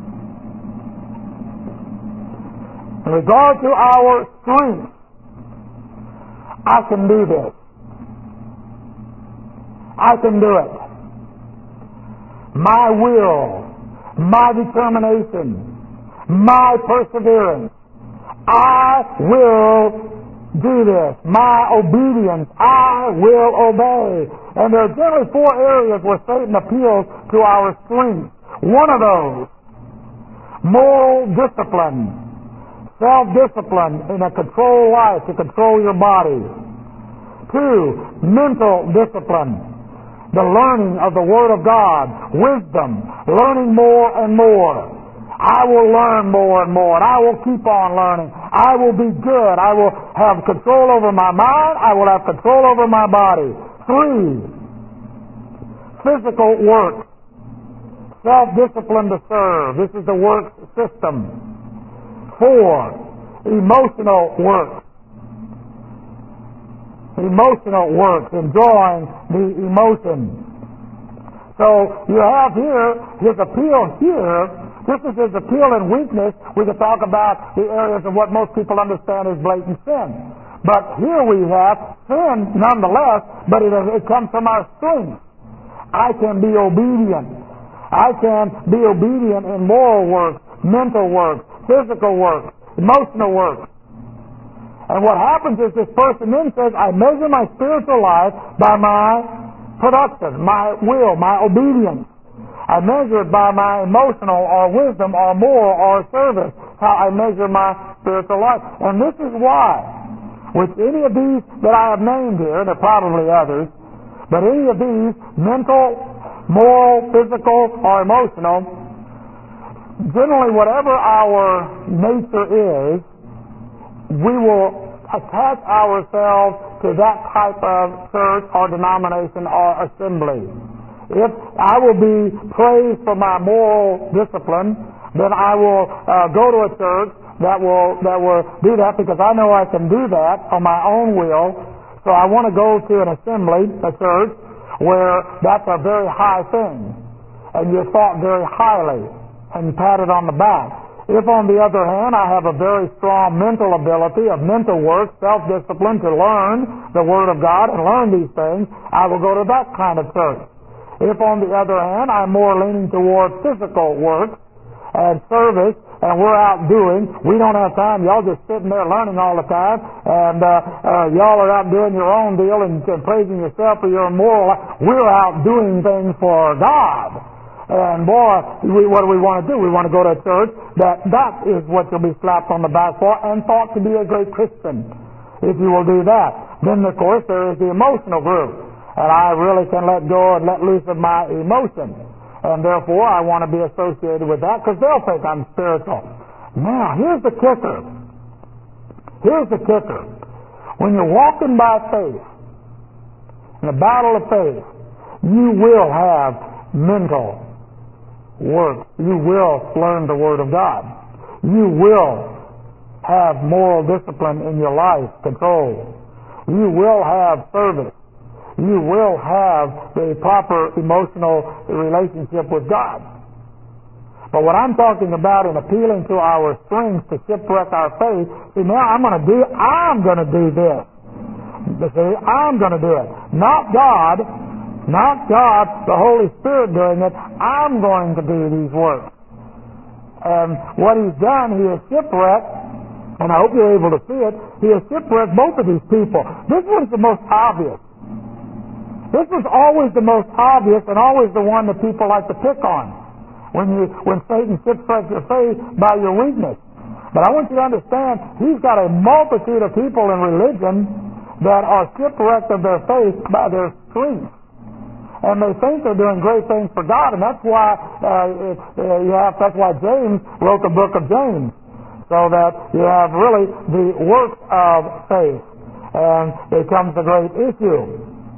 In regard to our strength. I can do this. I can do it. My will, my determination, my perseverance. I will do this. My obedience. I will obey. And there are generally four areas where Satan appeals to our strength. One of those, moral discipline. Self-discipline in a controlled life to control your body. 2, mental discipline. The learning of the Word of God, wisdom, learning more and more. I will learn more and more, and I will keep on learning. I will be good. I will have control over my mind. I will have control over my body. 3, physical work. Self-discipline to serve. This is the work system. 4, emotional work. Emotional work, enjoying the emotion. So you have here his appeal here. This is his appeal in weakness. We could talk about the areas of what most people understand as blatant sin. But here we have sin nonetheless, but it comes from our strength. I can be obedient. I can be obedient in moral work, mental work, physical work, emotional work. And what happens is this person then says, I measure my spiritual life by my production, my will, my obedience. I measure it by my emotional or wisdom or moral or service, how I measure my spiritual life. And this is why, with any of these that I have named here, there are probably others, but any of these, mental, moral, physical, or emotional, generally whatever our nature is, we will attach ourselves to that type of church or denomination or assembly. If I will be praised for my moral discipline, then I will go to a church that will do that because I know I can do that on my own will. So I want to go to an assembly, a church, where that's a very high thing, and you're thought very highly and patted on the back. If, on the other hand, I have a very strong mental ability of mental work, self-discipline to learn the Word of God and learn these things, I will go to that kind of church. If, on the other hand, I'm more leaning toward physical work and service, and we're out doing, we don't have time, y'all just sitting there learning all the time, and y'all are out doing your own deal and praising yourself for your moral life. We're out doing things for God. And boy, what do we want to do? We want to go to a church that is what you'll be slapped on the back for and thought to be a great Christian, if you will do that. Then, of course, there is the emotional group. And I really can let go and let loose of my emotion. And therefore, I want to be associated with that because they'll think I'm spiritual. Now, here's the kicker. Here's the kicker. When you're walking by faith, in the battle of faith, you will have mental work. You will learn the Word of God. You will have moral discipline in your life, control. You will have service. you will have the proper emotional relationship with God. But what I'm talking about in appealing to our strengths to shipwreck our faith, see, now I'm going to do this. You see, I'm going to do it. Not God, the Holy Spirit doing it. I'm going to do these works. And what He's done, He has shipwrecked, and I hope you're able to see it, He has shipwrecked both of these people. This one's the most obvious. This was always the most obvious and always the one that people like to pick on. When Satan shipwrecks your faith by your weakness. But I want you to understand, he's got a multitude of people in religion that are shipwrecked of their faith by their strength. And they think they're doing great things for God, and that's why that's why James wrote the book of James, so that you have really the works of faith, and it becomes a great issue.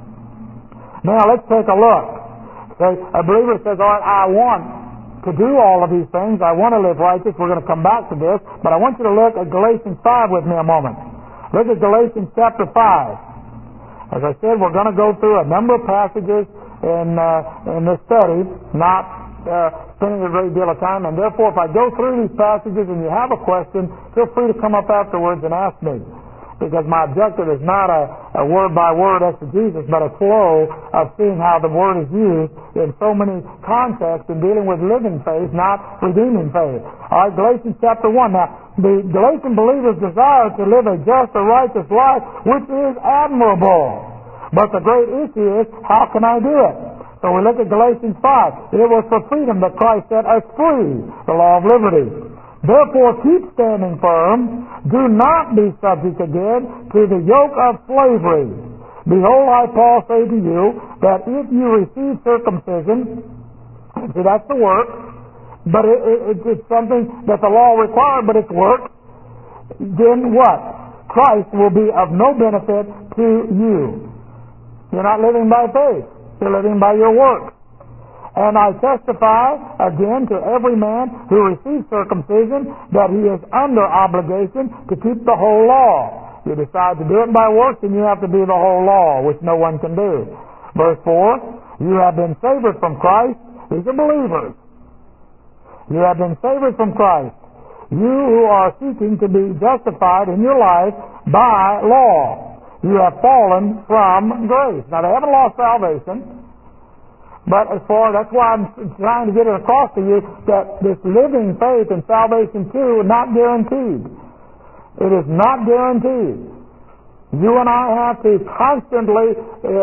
Now let's take a look. A believer says, all right, I want to do all of these things. I want to live righteous. We're going to come back to this. But I want you to look at Galatians 5 with me a moment. Look at Galatians chapter 5. As I said, we're going to go through a number of passages in this study, not spending a great deal of time. And therefore, if I go through these passages and you have a question, feel free to come up afterwards and ask me. Because my objective is not a word-by-word exegesis, but a flow of seeing how the Word is used in so many contexts in dealing with living faith, not redeeming faith. All right, Galatians chapter 1. Now, the Galatian believers desire to live a just or righteous life, which is admirable. But the great issue is, how can I do it? So we look at Galatians 5. It was for freedom that Christ set us free, the law of liberty. Therefore, keep standing firm. Do not be subject again to the yoke of slavery. Behold, I, Paul, say to you that if you receive circumcision, see, that's the work, but it's something that the law required, but it's work, then what? Christ will be of no benefit to you. You're not living by faith. You're living by your work. And I testify again to every man who receives circumcision that he is under obligation to keep the whole law. You decide to do it by works, and you have to do the whole law, which no one can do. Verse 4, you have been favored from Christ. These are believers. You have been favored from Christ. You who are seeking to be justified in your life by law. You have fallen from grace. Now, they haven't lost salvation. But that's why I'm trying to get it across to you that this living faith and salvation too is not guaranteed. It is not guaranteed. You and I have to constantly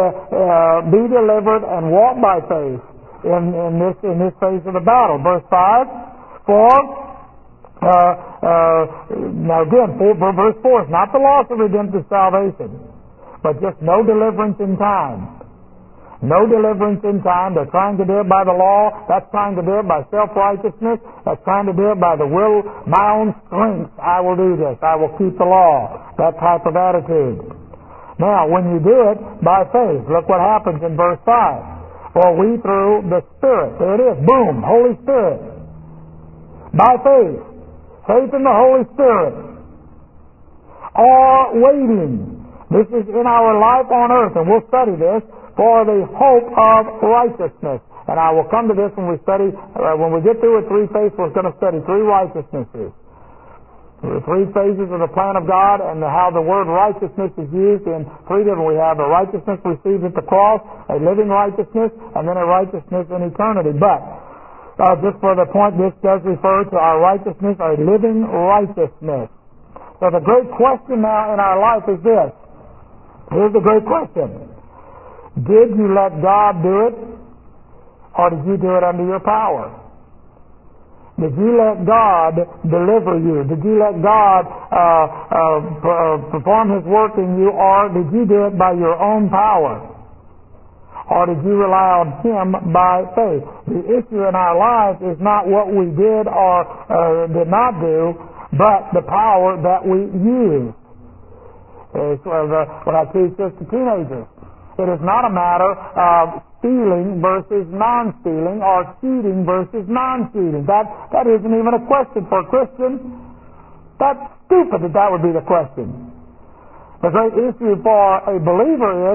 be delivered and walk by faith in this phase of the battle. Verse 5, now again, verse 4 is not the loss of redemptive salvation, but just no deliverance in time. No deliverance in time. They're trying to do it by the law. That's trying to do it by self-righteousness. That's trying to do it by the will, my own strength. I will do this. I will keep the law. That type of attitude. Now, when you do it by faith, look what happens in verse 5. For we through the Spirit, there it is, boom, Holy Spirit. By faith in the Holy Spirit, are waiting. This is in our life on earth, and we'll study this, for the hope of righteousness. And I will come to this when we study, when we get through with 3 faiths, we're going to study 3 righteousnesses. The 3 phases of the plan of God and how the word righteousness is used in 3 different. We have a righteousness received at the cross, a living righteousness, and then a righteousness in eternity. But, just for the point, this does refer to our righteousness, our living righteousness. So the great question now in our life is this. Here's the great question. Did you let God do it, or did you do it under your power? Did you let God deliver you? Did you let God perform His work in you, or did you do it by your own power? Or did you rely on Him by faith? The issue in our lives is not what we did or did not do, but the power that we used. It's what I teach this to teenagers. It is not a matter of stealing versus non-stealing or cheating versus non-cheating. That isn't even a question for a Christian. That's stupid that would be the question. The great issue for a believer is,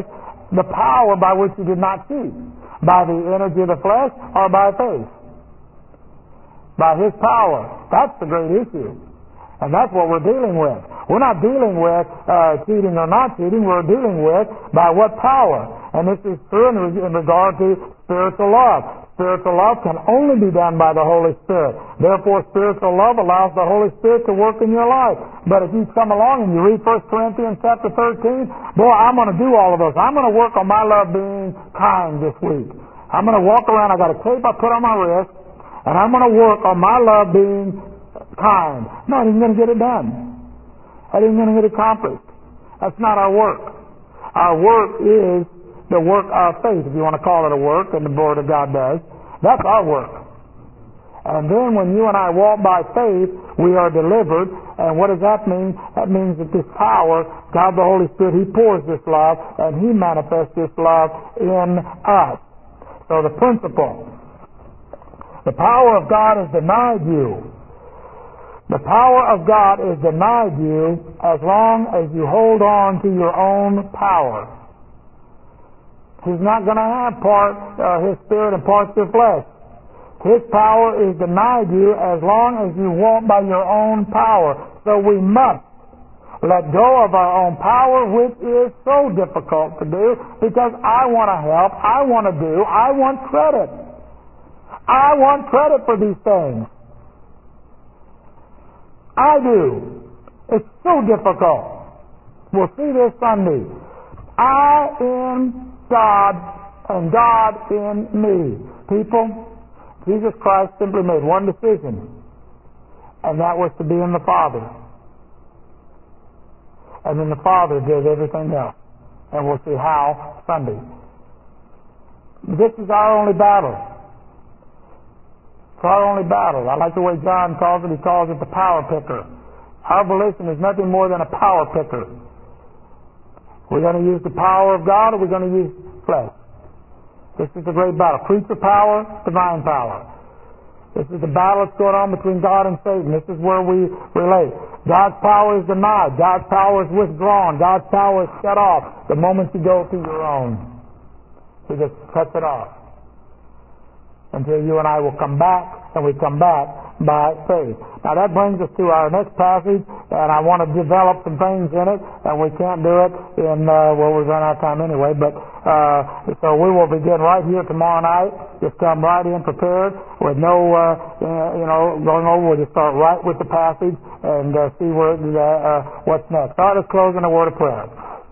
The power by which you did not see. By the energy of the flesh or by faith? By His power. That's the great issue. And that's what we're dealing with. We're not dealing with cheating or not cheating. We're dealing with by what power. And this is true in regard to spiritual love. Spiritual love can only be done by the Holy Spirit. Therefore, spiritual love allows the Holy Spirit to work in your life. But if you come along and you read 1 Corinthians chapter 13, boy, I'm going to do all of those. I'm going to work on my love being kind this week. I'm going to walk around. I got a tape I put on my wrist, and I'm going to work on my love being kind. No, I ain't going to get it done. I ain't going to get it accomplished. That's not our work. Our work is the work of faith, if you want to call it a work, and the Word of God does. That's our work. And then when you and I walk by faith, we are delivered. And what does that mean? That means that this power, God the Holy Spirit, He pours this love, and He manifests this love in us. So the principle, the power of God is denied you. The power of God is denied you as long as you hold on to your own power. He's not going to have His Spirit and parts of your flesh. His power is denied you as long as you walk by your own power. So we must let go of our own power, which is so difficult to do because I want to help, I want to do, I want credit. I want credit for these things. I do. It's so difficult. We'll see this Sunday. I am God and God in me. People, Jesus Christ simply made one decision, and that was to be in the Father. And then the Father did everything else. And we'll see how Sunday. This is our only battle. It's our only battle. I like the way John calls it. He calls it the power picker. Our volition is nothing more than a power picker. We're going to use the power of God, or we're going to use flesh. This is the great battle. Creature power, divine power. This is the battle that's going on between God and Satan. This is where we relate. God's power is denied. God's power is withdrawn. God's power is shut off the moment you go to your own. He just cuts it off. Until you and I will come back, and we come back by faith. Now that brings us to our next passage, and I want to develop some things in it, and we can't do it in, we've run out of time anyway, but so we will begin right here tomorrow night. Just come right in prepared with no, going over. We'll just start right with the passage and see what's next. All right, let's close in a word of prayer.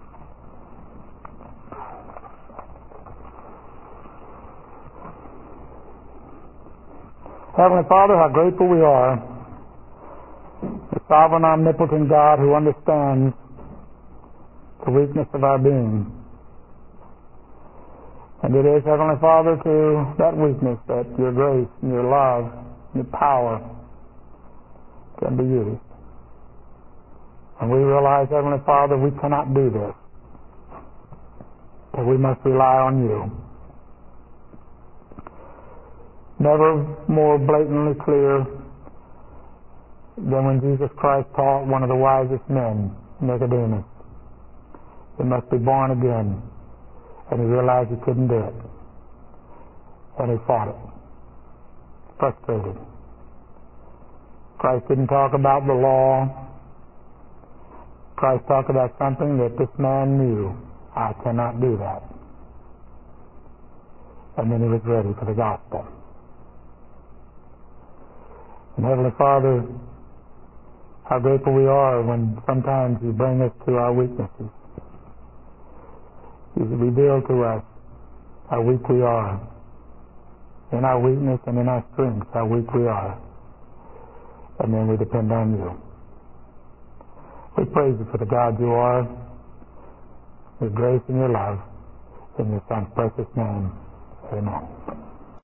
Heavenly Father, how grateful we are. The sovereign, omnipotent God who understands the weakness of our being. And it is, Heavenly Father, to that weakness that your grace and your love and your power can be used. And we realize, Heavenly Father, we cannot do this. But we must rely on you. Never more blatantly clear than when Jesus Christ taught one of the wisest men, Nicodemus. He must be born again. And he realized he couldn't do it. And he fought it. Frustrated. Christ didn't talk about the law. Christ talked about something that this man knew. I cannot do that. And then he was ready for the gospel. And Heavenly Father, how grateful we are when sometimes you bring us to our weaknesses. You reveal to us how weak we are. In our weakness and in our strength, how weak we are. And then we depend on you. We praise you for the God you are, your grace and your love. In your Son's precious name, amen.